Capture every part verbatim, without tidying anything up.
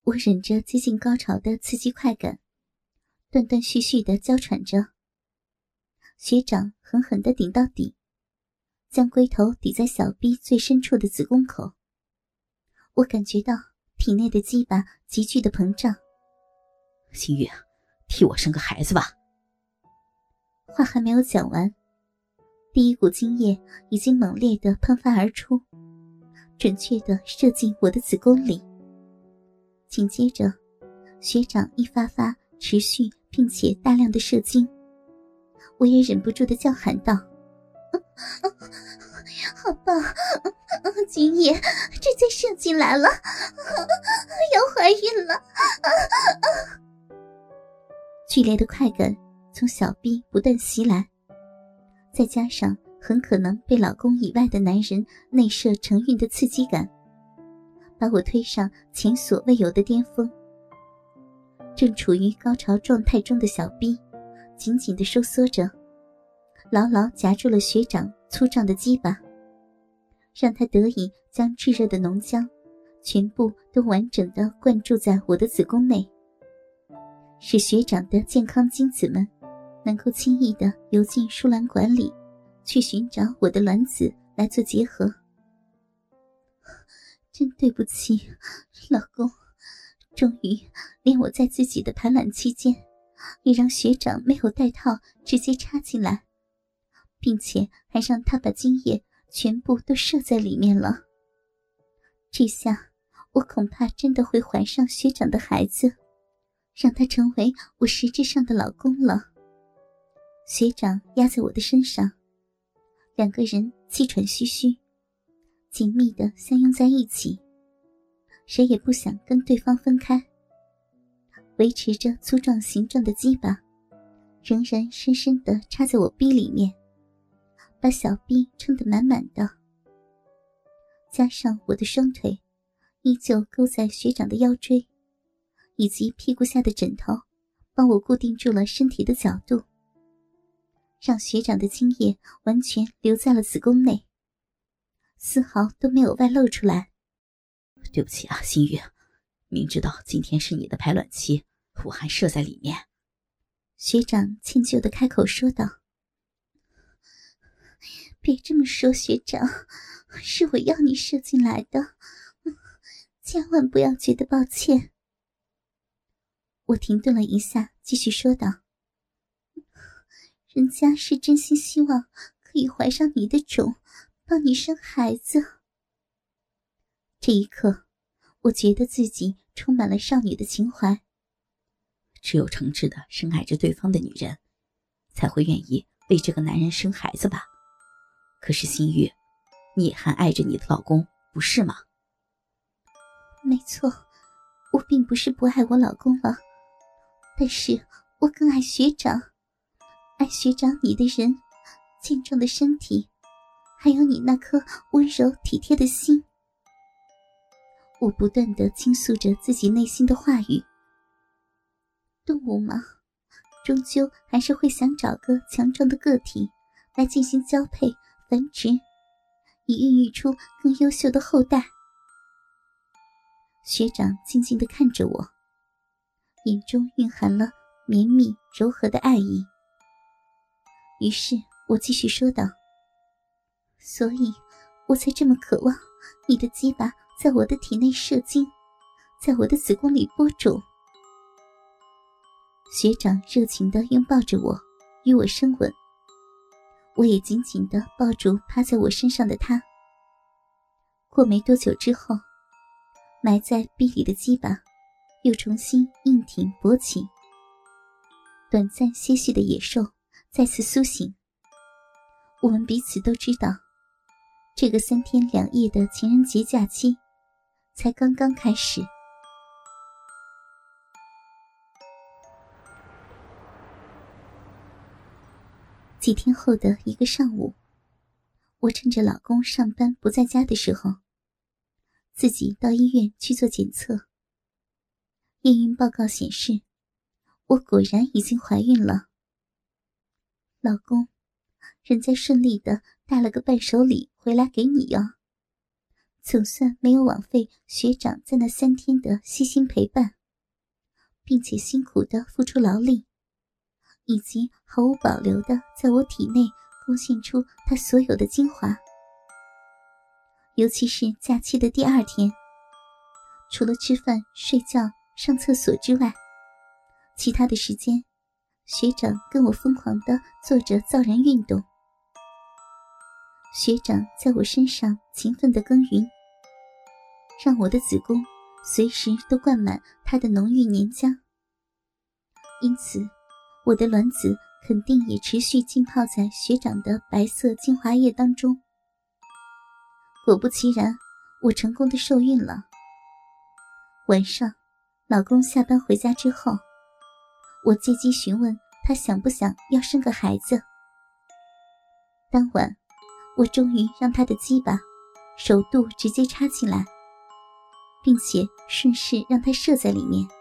我忍着接近高潮的刺激快感，断断续续地娇喘着。学长狠狠地顶到底，将龟头抵在小臂最深处的子宫口。我感觉到体内的鸡巴急剧的膨胀。 新月，替我生个孩子吧。 话还没有讲完，第一股精液已经猛烈地喷发而出，准确地射进我的子宫里。紧接着，学长一发发持续并且大量的射精，我也忍不住地叫喊道：好棒，精液直接射进来了，要怀孕了。剧烈的快感从小臂不断袭来，再加上很可能被老公以外的男人内射成孕的刺激感，把我推上前所未有的巅峰。正处于高潮状态中的小臂紧紧地收缩着，牢牢夹住了学长粗壮的鸡巴，让他得以将炙热的浓浆全部都完整地灌注在我的子宫内，使学长的健康精子们能够轻易地游进输卵管里，去寻找我的卵子来做结合。真对不起，老公，终于连我在自己的排卵期间也让学长没有带套直接插进来，并且还让他把精液全部都射在里面了。这下我恐怕真的会怀上学长的孩子，让他成为我实质上的老公了。学长压在我的身上，两个人气喘吁吁，紧密地相拥在一起，谁也不想跟对方分开。维持着粗壮形状的鸡巴仍然深深地插在我逼里面，把小臂撑得满满的。加上我的双腿依旧勾在学长的腰椎，以及屁股下的枕头帮我固定住了身体的角度，让学长的精液完全留在了子宫内，丝毫都没有外露出来。 对不起啊，新月，明知道今天是你的排卵期，我还射在里面。 学长歉疚地开口说道。别这么说，学长，是我要你射进来的，千万不要觉得抱歉。我停顿了一下，继续说道：人家是真心希望可以怀上你的种，帮你生孩子。这一刻，我觉得自己充满了少女的情怀。 只有诚挚的深爱着对方的女人，才会愿意为这个男人生孩子吧。可是新月，你也还爱着你的老公，不是吗？ 没错，我并不是不爱我老公了，但是我更爱学长，爱学长你的人，健壮的身体，还有你那颗温柔体贴的心。我不断地倾诉着自己内心的话语。动物嘛，终究还是会想找个强壮的个体来进行交配繁殖，以孕育出更优秀的后代。学长静静地看着我，眼中蕴含了绵密柔和的爱意。于是我继续说道：所以我才这么渴望你的鸡巴在我的体内射精，在我的子宫里播种。学长热情地拥抱着我，与我深吻，我也紧紧地抱住趴在我身上的他。过没多久之后，埋在壁里的鸡巴又重新硬挺勃起，短暂歇息的野兽再次苏醒。我们彼此都知道，这个三天两夜的情人节假期才刚刚开始。几天后的一个上午，我趁着老公上班不在家的时候，自己到医院去做检测。验孕报告显示，我果然已经怀孕了。老公，人家顺利的带了个伴手礼回来给你哟， 总算没有枉费学长在那三天的悉心陪伴，并且辛苦地付出劳力，以及毫无保留地在我体内贡献出他所有的精华。尤其是假期的第二天，除了吃饭、睡觉、上厕所之外，其他的时间，学长跟我疯狂地做着造人运动。学长在我身上勤奋地耕耘，让我的子宫随时都灌满他的浓郁黏浆。因此，我的卵子肯定也持续浸泡在学长的白色精华液当中。果不其然，我成功地受孕了。晚上，老公下班回家之后，我借机询问他想不想要生个孩子。当晚，我终于让他的鸡巴手肚直接插进来，并且顺势让他射在里面。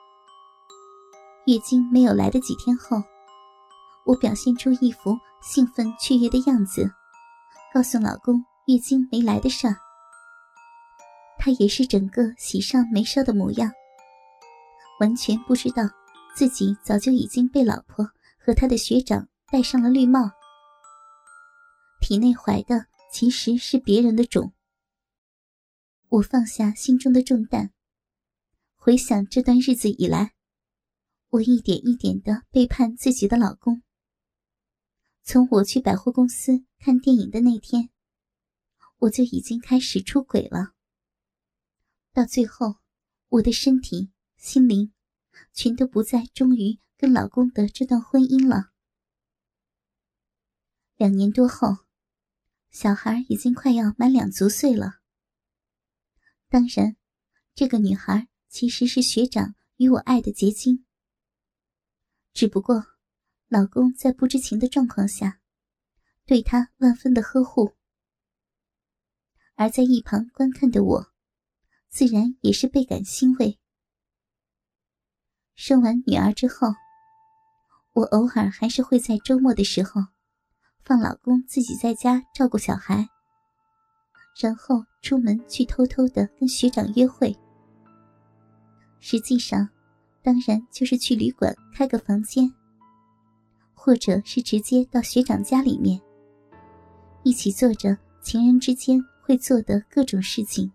月经没有来的几天后，我表现出一副兴奋雀跃的样子，告诉老公月经没来的事儿。他也是整个喜上眉梢的模样，完全不知道自己早就已经被老婆和他的学长戴上了绿帽，体内怀的其实是别人的种。我放下心中的重担，回想这段日子以来，我一点一点地背叛自己的老公。从我去百货公司看电影的那天，我就已经开始出轨了。到最后，我的身体、心灵全都不再忠于跟老公的这段婚姻了。两年多后，小孩已经快要满两足岁了。当然，这个女孩其实是学长与我爱的结晶。只不过，老公在不知情的状况下，对她万分的呵护。而在一旁观看的我，自然也是倍感欣慰。生完女儿之后，我偶尔还是会在周末的时候放老公自己在家照顾小孩，然后出门去偷偷的跟学长约会。实际上当然就是去旅馆开个房间，或者是直接到学长家里面，一起做着情人之间会做的各种事情。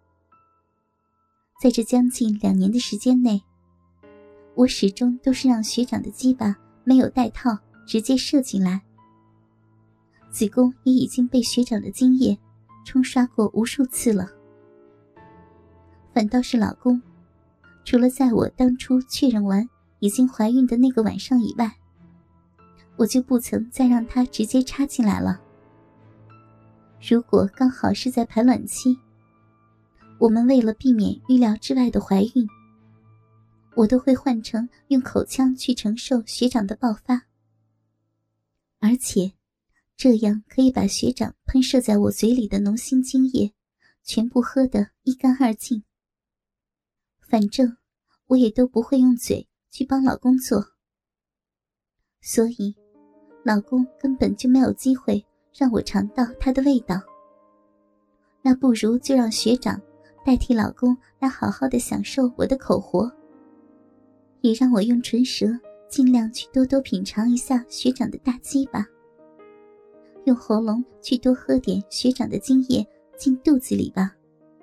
在这将近两年的时间内，我始终都是让学长的鸡巴没有带套直接射进来，子宫也已经被学长的精液冲刷过无数次了。反倒是老公，除了在我当初确认完已经怀孕的那个晚上以外，我就不曾再让他直接插进来了。如果刚好是在排卵期，我们为了避免预料之外的怀孕，我都会换成用口腔去承受学长的爆发，而且这样可以把学长喷射在我嘴里的浓心精液全部喝得一干二净。反正我也都不会用嘴去帮老公做，所以老公根本就没有机会让我尝到他的味道。那不如就让学长代替老公来好好的享受我的口活，也让我用唇舌尽量去多多品尝一下学长的大鸡巴，用喉咙去多喝点学长的精液进肚子里吧。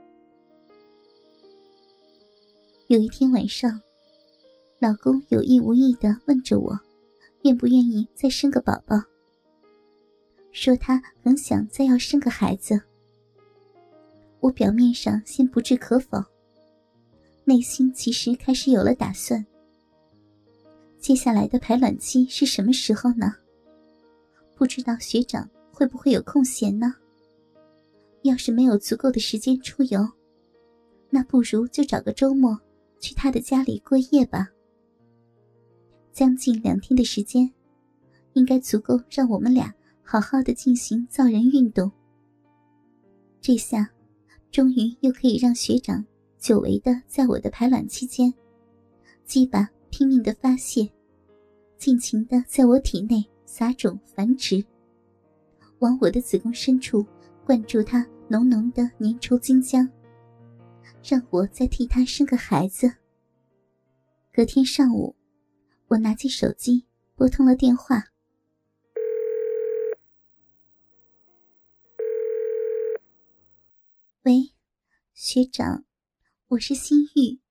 有一天晚上，老公有意无意地问着我愿不愿意再生个宝宝，说他很想再要生个孩子。我表面上先不置可否，内心其实开始有了打算。接下来的排卵期是什么时候呢？不知道学长会不会有空闲呢？要是没有足够的时间出游，那不如就找个周末去他的家里过夜吧。将近两天的时间，应该足够让我们俩好好的进行造人运动。这下终于又可以让学长久违的在我的排卵期间，鸡巴拼命的发泄，尽情的在我体内撒种繁殖，往我的子宫深处灌注他浓浓的粘稠精浆，让我再替他生个孩子。隔天上午，我拿起手机拨通了电话。喂，学长，我是心玉，